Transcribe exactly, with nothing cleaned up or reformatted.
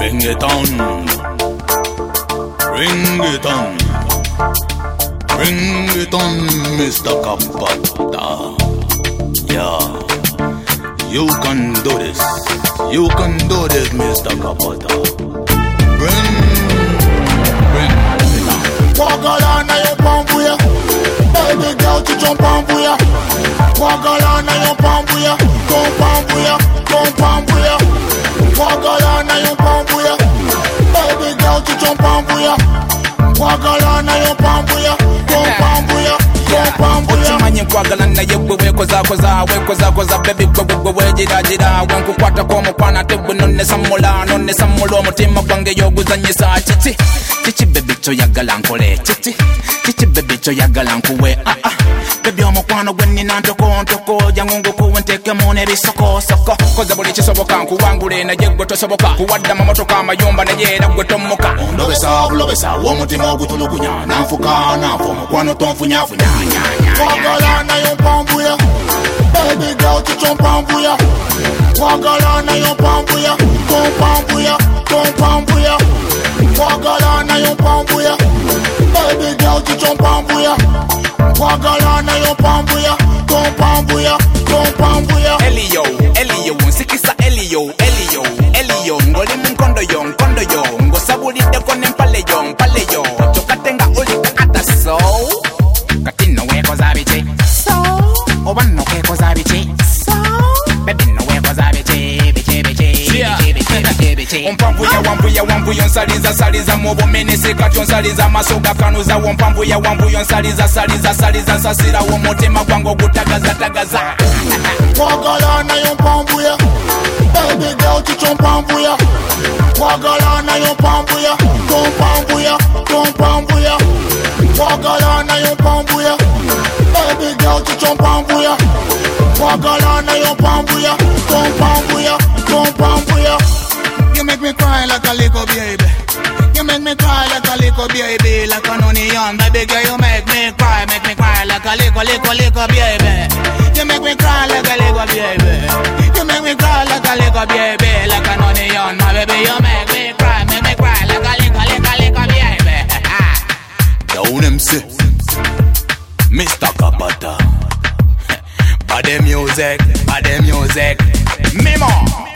Bring it on, bring it on, bring it on, Mister Kapata. Yeah, you can do this, you can do this, Mister Kapata. Bring, bring it on. Walk along now you pump ya, baby girl to jump on ya. Walk along now you pump ya, don't pump ya, don't pump ya. Walk along now you pump ya, baby girl to jump on ya. Walk along now you pump ya, don't pump ya, don't pump ya. Uchimanyi kwagala na yewe wekoza koza wekoza koza baby gwe gwe wejira jira wanku kwata ko mukwana tebwe nonne samula nonne samula omutima gwange yoguzanyisa chichi chichi baby cho yagala nkole chichi chichi baby cho yagala nkuwe ah ah baby omukwano gwe nina ntoko ntoko jangungu kuwenteke mune bisoko soko koza buli kisoboka nkuwangule na yegwe tosoboka kuwadda mamotoka amayumba na yera gwe tomuka ondobesa bulobesa omutima ogutulugunya nanfuka nanfu omukwano tonfunya funya walk along now you pump ya, baby girl to jump on ya. Walk along now you pump ya, don't pump ya, don't pump ya. Walk along now you pump ya, baby girl to jump on ya. Walk along now you pump ya, don't pump ya, don't pump ya. Elio, Elio, sikisa Elio, Elio, Elio, ngoli mkondo yo, mkondo yo, ngosabulide kone mpale yo, mpale yo, chokatenga ulika ata so, katino weko zabiche, so, obano weko zabiche, so, baby no weko zabiche, biche, biche, biche, biche, biche, biche. Ompamvu ya wambu ya wambu yon saliza saliza mobo menese katon saliza masoga kanuza ompamvu ya wambu yon saliza saliza saliza sasira womotima gwango gutagaza tagaza. Walk along now you pump ya, baby girl to jump on ya. Walk along now you pump ya, don't pump ya, don't pump ya. Walk along now you pump ya, baby girl to jump on ya. Walk along now you pump ya, don't pump ya, don't pump ya. You make me cry like a little baby. You make me cry like a little baby, like an onion, baby girl. You make me cry, make me cry like a little, little, little baby. You make me cry like a little baby. You make me cry like a little baby, like an onion, my baby. You make me cry, make me cry like a little, little, little baby. Down M C, Mister Kapata. Bad music, bad music, Mimo.